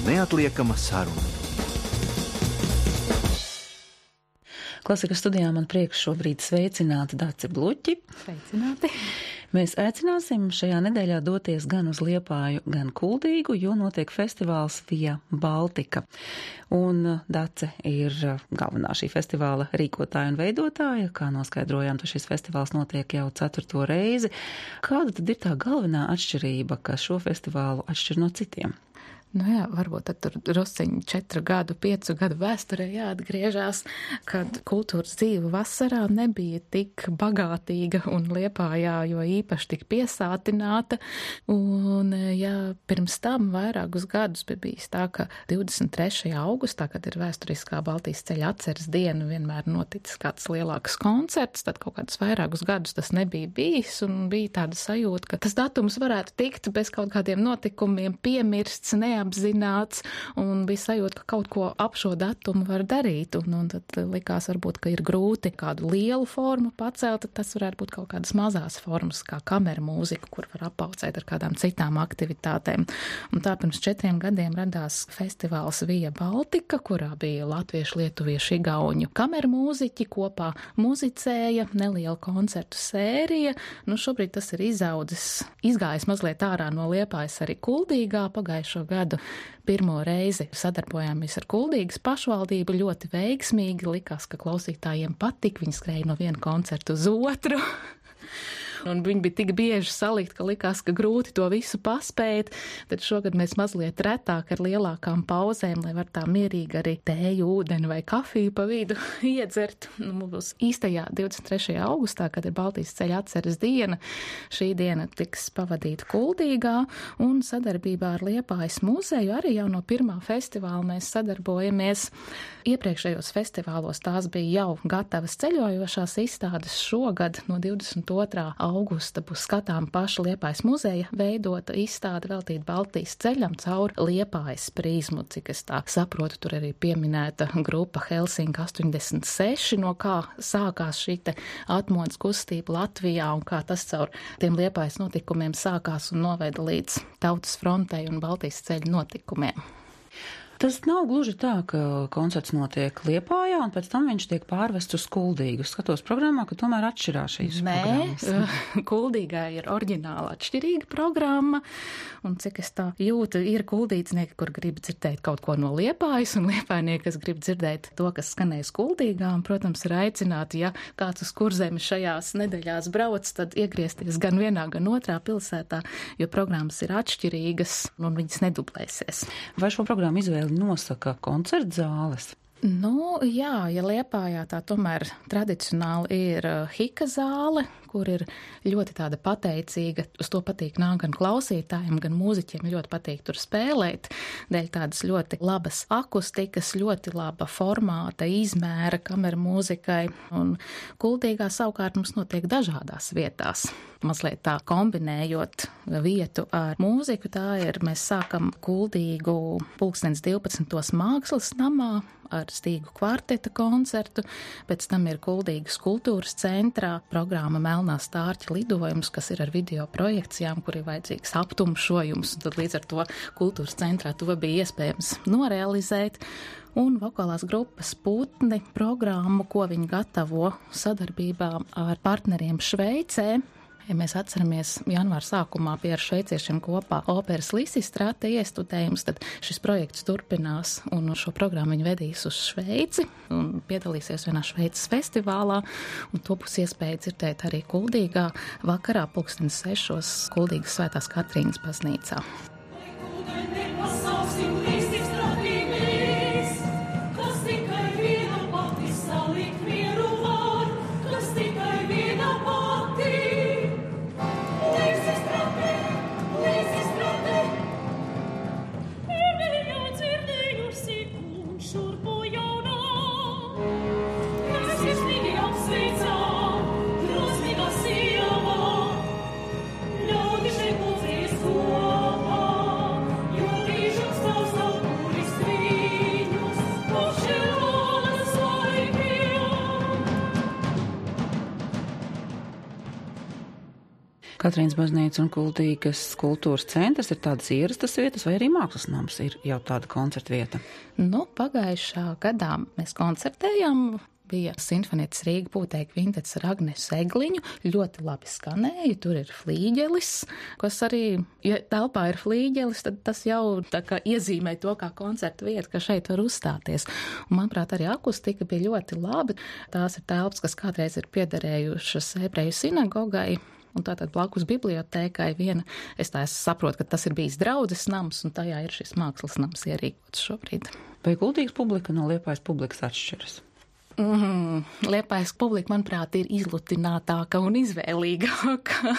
Neatliekama saruna. Klasikas studijā man prieks šobrīd sveicināt Daci Bluķi. Sveicināti. Mēs aicināsim šajā nedēļā doties gan uz Liepāju, gan Kuldīgu, jo notiek festivāls Via Baltica. Un Dace ir galvenā šī festivāla rīkotāja un veidotāja. Kā noskaidrojām, tad šis festivāls notiek jau 4. reizi. Kāda tad ir tā galvenā atšķirība, kas šo festivālu atšķir no citiem? Nu jā, varbūt tad tur drusciņi 4 gadu, 5 gadu vēsturē jāatgriežās, kad kultūras dzīve vasarā nebija tik bagātīga un Liepājā, jo īpaši tik piesātināta. Un jā, pirms tam vairākus gadus bija bijis tā, ka 23. augustā, kad ir vēsturiskā Baltijas ceļa atceres diena, vienmēr noticis kāds lielāks koncerts, tad kaut kādus vairākus gadus tas nebija bijis un bija tāda sajūta, ka tas datums varētu tikt bez kaut kādiem notikumiem piemirsts, neapzināts, un bija sajūta, ka kaut ko ap šo datumu var darīt, un tad likās varbūt, ka ir grūti kādu lielu formu pacelt, tad tas varētu būt kaut kādas mazās formas, kā kameru mūzika, kur var apaucēt ar kādām citām aktivitātēm. Un tā pirms 4 gadiem radās festivāls Via Baltica, kurā bija latviešu, lietuviešu, igauņu kameru mūziķi kopā muzicēja, neliela koncertu sērija. Nu, šobrīd tas ir izgājis mazliet ārā no Liepājas arī Kuldīgā pagājušo gadu. Pirmo reizi sadarbojāmies ar Kuldīgas pašvaldību ļoti veiksmīgi, likās, ka klausītājiem patika, viņi skrēja no viena koncerta uz otru. Un viņi bija tik bieži salikt, ka likās, ka grūti to visu paspēt, tad šogad mēs mazliet retāk ar lielākām pauzēm, lai var tā mierīgi arī tēju, ūdeni vai kafiju pa vidu iedzert. Mums īstajā 23. augustā, kad ir Baltijas ceļa atceres diena, šī diena tiks pavadīta Kuldīgā, un sadarbībā ar Liepājas muzeju arī jau no pirmā festivāla mēs sadarbojamies. Iepriekšējos festivālos tās bija jau gatavas ceļojošās izstādes. Šogad no 22. augusta būs skatām paša Liepājas muzeja veidota izstāde veltīta Baltijas ceļam caur Liepājas prizmu, cik es tā saprotu, tur arī pieminēta grupa Helsinki 86, no kā sākās šī te atmodas kustība Latvijā un kā tas caur tiem Liepājas notikumiem sākās un noveda līdz Tautas frontei un Baltijas ceļa notikumiem. Tas nav gluži tā, ka koncerts notiek Liepājā un pēc tam viņš tiek pārvests uz Kuldīgu. Skatos programmā, ka tomēr atšķirās šīs programmas. Nē, Kuldīgā ir oriģināla atšķirīga programma, un cik es tā jūtu, ir kuldīdznieki, kur grib dzirdēt kaut ko no Liepājas, un liepājnieki, kas grib dzirdēt to, kas skanēs Kuldīgā, un, protams, ir aicināti, ja kāds uz Kurzemi šajās nedēļās brauc, tad iegriezties gan vienā, gan otrā pilsētā, jo programmas ir atšķirīgas, un viņas nedublēsies. Vai šo programmu izvēli nosaka koncertzāles? Nu, jā, ja Liepājā tā tomēr tradicionāli ir Hika zāle, kur ir ļoti tāda pateicīga, uz to patīk nāk gan klausītājiem, gan mūziķiem ļoti patīk tur spēlēt, dēļ tādas ļoti labas akustikas, ļoti laba formāta, izmēra kameru mūzikai, un Kuldīgā savukārt mums notiek dažādās vietās. Mazliet tā kombinējot vietu ar mūziku, tā ir, mēs sākam Kuldīgu 12. mākslas namā ar Stīgu kvarteta koncertu, pēc tam ir Kuldīgas kultūras centrā programma Melnā stārķa lidojums, kas ir ar video projekcijām, kur ir vajadzīgs aptumšojums, un tad līdz ar to kultūras centrā to bija iespējams norealizēt. Un vokālās grupas Putni programmu, ko viņi gatavo sadarbībā ar partneriem Šveicē. Ja mēs atceramies janvāra sākumā pie ar šveiciešiem kopā operas Lisistrāte iestudējums, tad šis projekts turpinās un šo programmu viņi vedīs uz Šveici un piedalīsies vienā Šveices festivālā, un to būs iespēja dzirdēt arī Kuldīgā vakarā 6:00 Kuldīgas Svētās Katrīnas baznīcā. Ļaudis nekulties kopā. Katrīnas baznīca un Kuldīgas kultūras centrs ir tādas ierastas vietas, vai arī mākslas nams ir jau tāda koncerta vieta? Pagājušā gadā mēs koncertējām. Bija Sinfonietis Rīga Pūtēja kvintets ar Agnesu Egliņu, ļoti labi skanēja, tur ir flīģelis, kas arī, ja telpā ir flīģelis, tad tas jau tā kā iezīmē to kā koncerta vieta, ka šeit var uzstāties. Un, manuprāt, arī akustika bija ļoti labi. Tās ir telpas, kas kādreiz ir piederējušas ebreju sinagogai, un tātad blakus bibliotēkai viena, es saprotu, ka tas ir bijis draudzes nams, un tajā ir šis mākslas nams ierīkots šobrīd. Vai Kuldīgas publika no Liepājas publikas atšķiras? Liepājas publika, manuprāt, ir izlutinātāka un izvēlīgāka,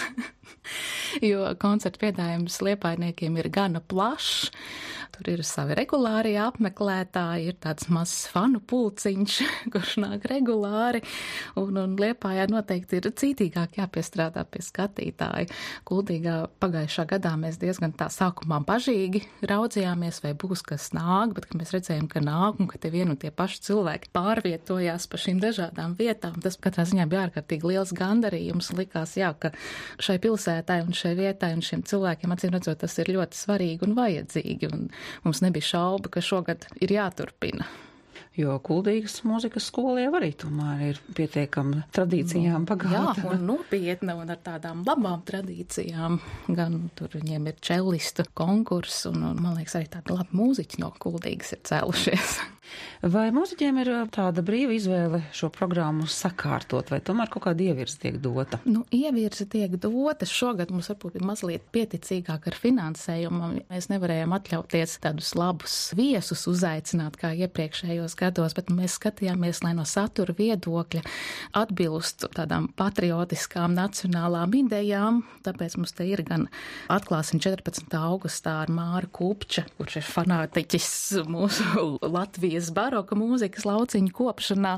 jo koncertu piedāvājums liepājniekiem ir gana plašs. Tur ir savi regulārie apmeklētāji, ir tāds mazs fanu pulciņš, kurš nāk regulāri, un Liepājā noteikti ir cītīgāk jāpiestrādā pie skatītāju. Kuldīgā pagājušā gadā mēs diezgan tā sākumā bažīgi raudzījāmies, vai būs kas nāk, bet kad mēs redzējām, ka nāk un ka te vien un tie paši cilvēki pārvietojās pa šīm dažādām vietām, tas katrā ziņā bija ārkārtīgi liels gandarījums. Likās, jā, ka šai pilsētai un šai vietai un šiem cilvēkiem, acīm redzot, tas ir ļoti svarīgi un vajadzīgi, un mums nebija šauba, ka šogad ir jāturpina. Jo Kuldīgas mūzikas skola jau arī tomēr ir pietiekama tradīcijām bagāta. Jā, un nopietna un ar tādām labām tradīcijām. Gan tur viņiem ir čelistu konkurss, un man liekas arī tādi labi mūziķi no Kuldīgas ir cēlušies. Vai mūziķiem ir tāda brīva izvēle šo programmu sakārtot, vai tomēr kaut kāda ievirze tiek dota? Ievirze tiek dota. Šogad mums varbūt ir mazliet pieticīgāk ar finansējumu. Mēs nevarējām atļauties tādus labus viesus uzaicināt kā iepriekšējos gados, bet mēs skatījāmies, lai no satura viedokļa atbilstu tādām patriotiskām nacionālām idejām. Tāpēc mums te ir gan atklāsim 14. augustā ar Māru Kupča, kurš ir fanātiķis mūsu Latvijas baroka mūzikas lauciņu kopšanā,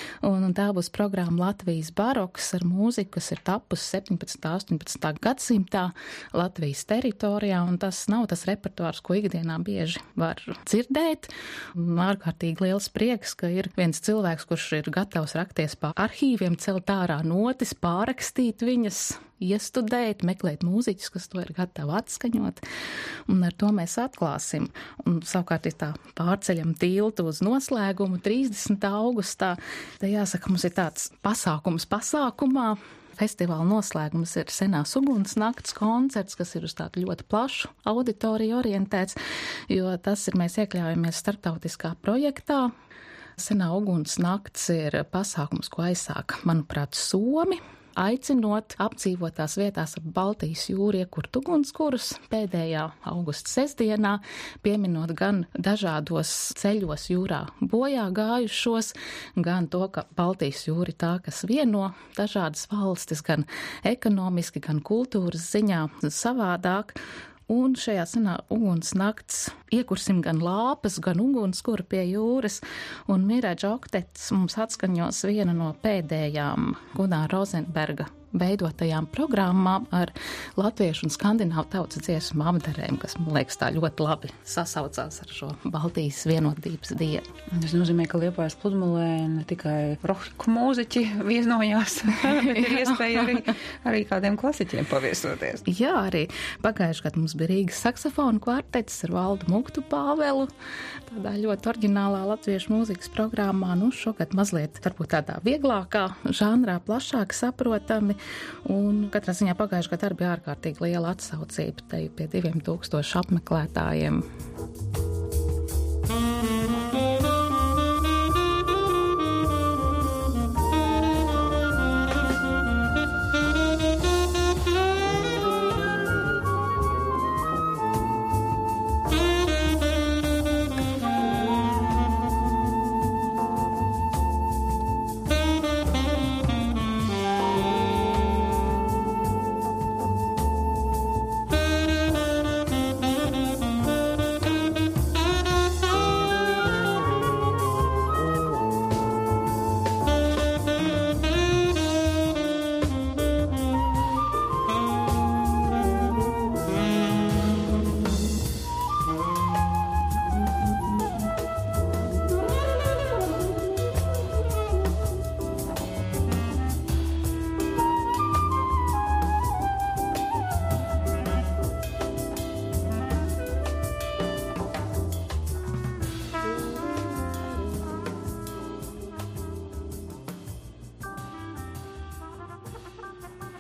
un tā būs programma Latvijas baroks ar mūziku, kas ir tapusi 17. 18. gadsimtā Latvijas teritorijā, un tas nav tas repertuārs, ko ikdienā bieži var dzirdēt. Ārkārtīgi liels prieks, ka ir viens cilvēks, kurš ir gatavs rakties pa arhīviem, celt ārā notis, pārrakstīt viņas, iestudēt, meklēt mūziķus, kas to ir gatavi atskaņot, un ar to mēs atklāsim. Un savukārt, ja tā pārceļam tiltu uz noslēgumu 30. augustā, te jāsaka, mums ir tāds pasākums pasākumā. Festivāla noslēgums ir Senās uguns nakts koncerts, kas ir uz tādu ļoti plašu auditoriju orientēts, jo tas ir, mēs iekļaujamies starptautiskā projektā. Senā uguns nakts ir pasākums, ko aizsāk, manuprāt, Somi, aicinot apdzīvotās vietās ap Baltijas jūru iekurt ugunskurus pēdējā augusta sestdienā, pieminot gan dažādos ceļos jūrā bojā gājušos, gan to, ka Baltijas jūra ir tā, kas vieno dažādas valstis, gan ekonomiski, gan kultūras ziņā savādāk. Un šajā senā uguns nakts iekursim gan lāpas, gan ugunskura pie jūras, un Mirage Oktets mums atskaņos vienu no pēdējām Gunāra Rozenberga veidotajām programmām ar latviešu un skandināvu tautas dziesmu apdarēm, kas, man liekas, tā ļoti labi sasaucās ar šo Baltijas vienotības dienu. Tas nozīmē, ka Liepājas pludmalē ne tikai roku mūziķi viesnojās, bet ir iespēja arī kādiem klasiķiem paviesoties. Jā, arī pagājušajā gadā mums bija Rīgas saksofonu kvartets ar Valdu Muktu Pāvelu, tādā ļoti oriģinālā latviešu mūzikas programmā. Šogad mazliet varbūt tādā vieglākā žanrā, plašāk saprotami. Un katrā ziņā pagājušajā gadā arī bija ārkārtīgi liela atsaucība te pie 2000 apmeklētājiem.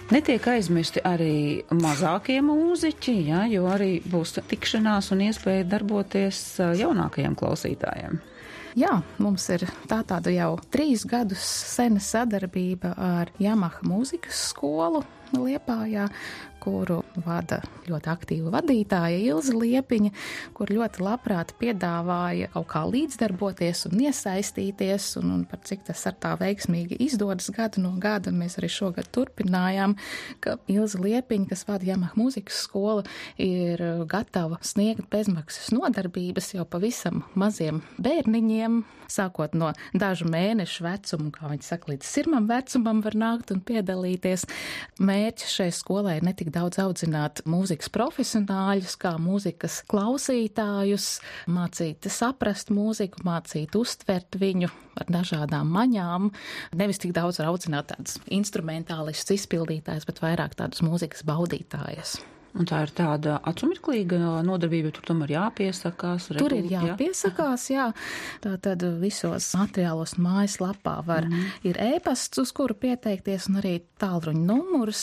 Netiek aizmirsti arī mazākie mūziķi, ja, jo arī būs tikšanās un iespēja darboties jaunākajiem klausītājiem. Jā, mums ir tāda jau 3 gadus sena sadarbība ar Yamaha mūzikas skolu Liepājā, kuru vada ļoti aktīva vadītāja Ilze Liepiņa, kur ļoti labprāt piedāvāja kaut kā līdzdarboties un iesaistīties, un par cik tas ar tā veiksmīgi izdodas gadu no gada, mēs arī šogad turpinājām, ka Ilze Liepiņa, kas vada Yamaha mūzikas skolu, ir gatava sniegt bezmaksas nodarbības jau pavisam maziem bērniņiem, sākot no dažu mēnešu vecumu, kā viņi saka, līdz 1 vecumam var nākt un piedalīties. Mērķis šai skolai ir ne tik daudz audzināt mūzikas profesionāļus, kā mūzikas klausītājus, mācīt saprast mūziku, mācīt uztvert viņu ar dažādām maņām. Nevis tik daudz audzināt tādus instrumentālistus izpildītājus, bet vairāk tādus mūzikas baudītājus. Un tā ir tāda acumirklīga nodarbība, tur tomēr jāpiesakās. Tur ir jāpiesakās, jā. Tātad visos materiālos mājaslapā ir e-pasts, uz kuru pieteikties, un arī tālruņa numurs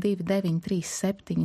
2937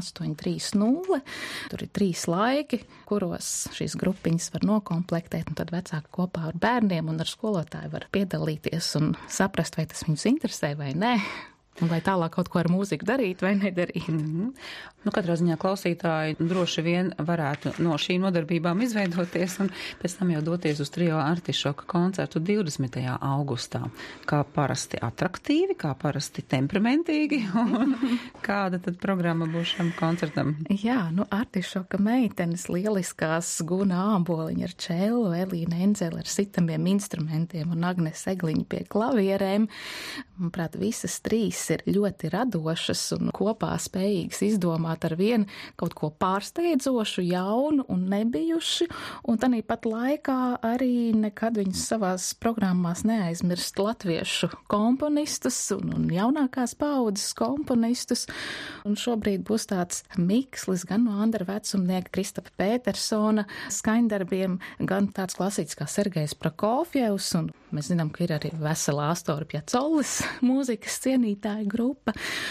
9830. Tur ir 3 laiki, kuros šīs grupiņas var nokomplektēt, un tad vecāki kopā ar bērniem un ar skolotāju var piedalīties un saprast, vai tas viņus interesē vai nē. Un lai tālāk kaut ko ar mūziku darīt vai nedarīt. Nu, katrā ziņā klausītāji droši vien varētu no šīm nodarbībām izveidoties un pēc tam jau doties uz Trio Artišoka koncertu 20. augustā. Kā parasti atraktīvi, kā parasti temperamentīgi un kāda tad programma būs šam koncertam? Jā, Artišoka meitenes lieliskās Guna Āboliņa ar čelu, Elīna Enzele ar sitamiem instrumentiem un Agnes Egliņa pie klavierēm. Manuprāt, visas 3 ir ļoti radošas un kopā spējīgas izdomāt ar vienu kaut ko pārsteidzošu, jaunu un nebijuši, un tāpat laikā arī nekad viņas savās programmās neaizmirst latviešu komponistus un jaunākās paaudzes komponistus, un šobrīd būs tāds mikslis gan no Andra vecumnieka Kristapa Pētersona skaņdarbiem, gan tāds klasīts kā Sergejs Prokofjevs, un mēs zinām, ka ir arī vesela Astora Piacolis mūzikas cienītāju grupa,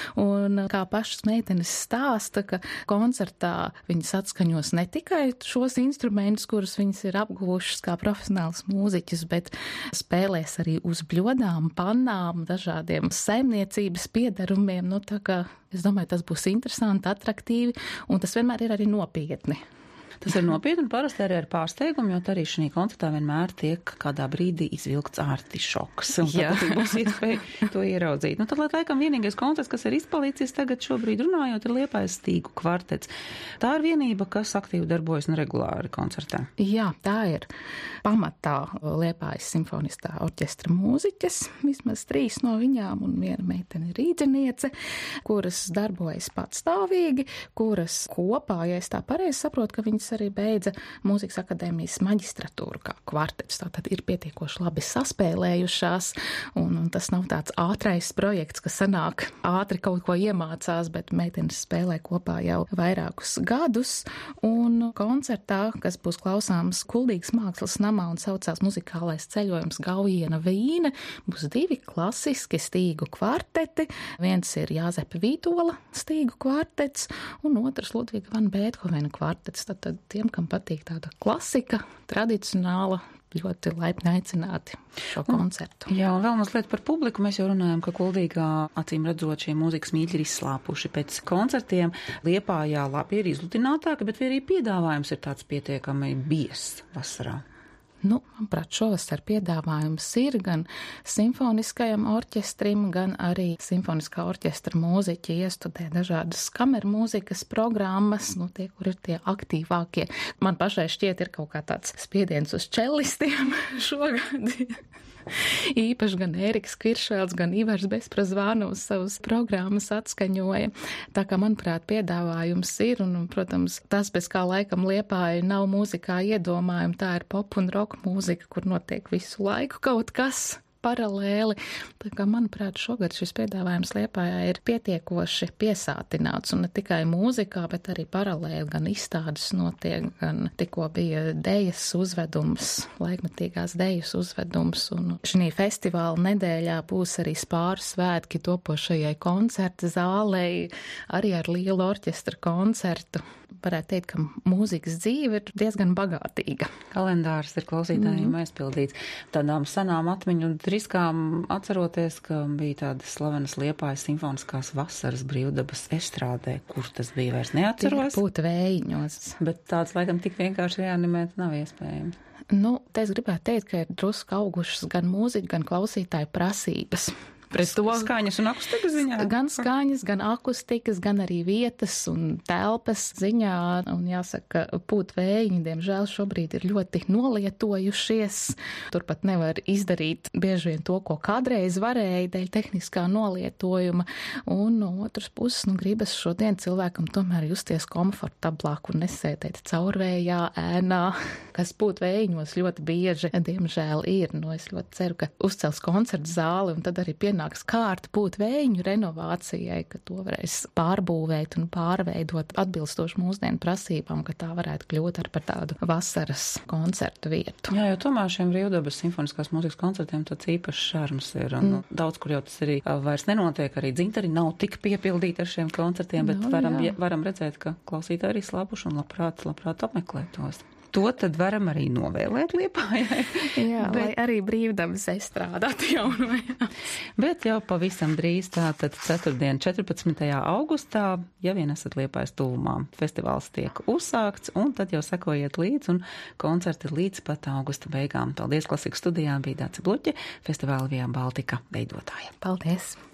un kā pašas meitenes stāsta, ka koncertā viņas atskaņos ne tikai šos instrumentus, kurus viņas ir apguvušas kā profesionāls mūziķis, bet spēlēs arī uz bļodām, pannām, dažādiem saimniecības piedarumiem, tā kā es domāju, tas būs interesanti, atraktīvi, un tas vienmēr ir arī nopietni. Tas ir nopietni un parasti arī ar pārsteigumu, jo arī šī koncertā vienmēr tiek kādā brīdī izvilkts artišoks. Un tad būs iespēja to ieraudzīt. Tad laikam vienīgais koncerts, kas ir izpalicis tagad šobrīd runājot, ir Liepājas Stīgu kvartets. Tā ir vienība, kas aktīvi darbojas un regulāri koncertā. Jā, tā ir pamatā Liepājas simfoniskā orķestra mūziķes, vismaz 3 no viņām un viena meitene rīdziniece, kuras darbojas patstāvīgi, kuras kopā, ja es tā pareizi saprotu, ka viņas arī beidza Mūzikas akadēmijas maģistratūru kā kvartets. Tātad ir pietiekoši labi saspēlējušās, un tas nav tāds ātrais projekts, ka sanāk ātri kaut ko iemācās, bet meitenes spēlē kopā jau vairākus gadus, un koncertā, kas būs klausāms Kuldīgas mākslas namā un saucās Muzikālais ceļojums Gaujiena Vīne, būs 2 klasiski stīgu kvarteti. Viens ir Jāzepa Vītola stīgu kvartets, un otrs Ludviga van Beethovena kvartets. Tad tiem, kam patīk tāda klasika, tradicionāla, ļoti laipni aicināti šo koncertu. Jā, un vēl mazliet par publiku. Mēs jau runājam, ka Kuldīgā, acīm redzot, šie mūzikas mīļi ir izslāpuši pēc koncertiem. Liepājā labi ir izlutinātāki, bet arī piedāvājums ir tāds pietiekami biezs vasarā. Manuprāt, šovasar piedāvājums ir gan simfoniskajam orķestrim, gan arī simfoniskā orķestra mūziķi iestudē dažādas kameru mūzikas programmas, tie, kur ir tie aktīvākie. Man pašai šķiet ir kaut kā tāds spiediens uz čellistiem šogad. Īpaši gan Ēriks Kiršēls, gan Ivars Bezprazvānovs savas programmas atskaņoja. Tā kā, manuprāt, piedāvājums ir, un, protams, tas, bez kā laikam Liepāja nav mūzikā iedomājumi, tā ir pop un rock mūzika, kur notiek visu laiku kaut kas. paralēli. Tā kā, manuprāt, šogad šis piedāvājums Liepājā ir pietiekoši piesātināts, un ne tikai mūzikā, bet arī paralēli gan izstādes notiek, gan tikko bija dejas uzvedums, laikmetīgās dejas uzvedums, un šī festivāla nedēļā būs arī Spāru svētki topošajai koncerta zālei, arī ar lielu orķestra koncertu. Varētu teikt, ka mūzikas dzīve ir diezgan bagātīga. Kalendārs ir klausītājiem aizpildīts. Tādām senām atmiņu driskām atceroties, ka bija tādas slavenas Liepājas simfoniskās vasaras brīvdabas estrādē, kur tas bija vairs neatceros. Būtu vējiņos. Bet tāds laikam tik vienkārši reanimēt nav iespējams. Nu, te es gribētu teikt, ka ir drusku augušas gan mūziķu, gan klausītāju prasības. Skaņas un akustikas ziņā? Gan skaņas, gan akustikas, gan arī vietas un telpas ziņā. Un jāsaka, pūtvējiņi, diemžēl, šobrīd ir ļoti nolietojušies. Turpat nevar izdarīt bieži vien to, ko kādreiz varēja dēļ tehniskā nolietojuma. Un no otras puses, gribas šodien cilvēkam tomēr justies komfortablāk un nesēdēt caurvējā ēnā, kas pūtvējiņos ļoti bieži, diemžēl, ir. Es ļoti ceru, ka uzcels koncertu zāli un tad arī pienāks kārta pūtvējiņu renovācijai, ka to varēs pārbūvēt un pārveidot atbilstoši mūsdienu prasībām, ka tā varētu kļūt ar par tādu vasaras koncertu vietu. Jā, jo tomēr šiem brīvdabas simfoniskās mūzikas koncertiem tāds īpašs šarms ir. Un, daudz, kur jau tas arī vairs nenotiek, arī dzintari nav tik piepildīti ar šiem koncertiem, bet varam redzēt, ka klausītāji arī slāpuši un labprāt apmeklēt tos. To tad varam arī novēlēt Liepājai. Jā, lai arī brīvdabas estrādātu jaunajā. Bet jau pavisam drīz, tātad ceturtdien 14. augustā, ja vien esat Liepājas tuvumā, festivāls tiek uzsākts, un tad jau sekojiet līdz, un koncerti līdz pat augusta beigām. Paldies, Klasikas studijā bija Dace Bluķe, festivāla Via Baltica veidotāja. Paldies!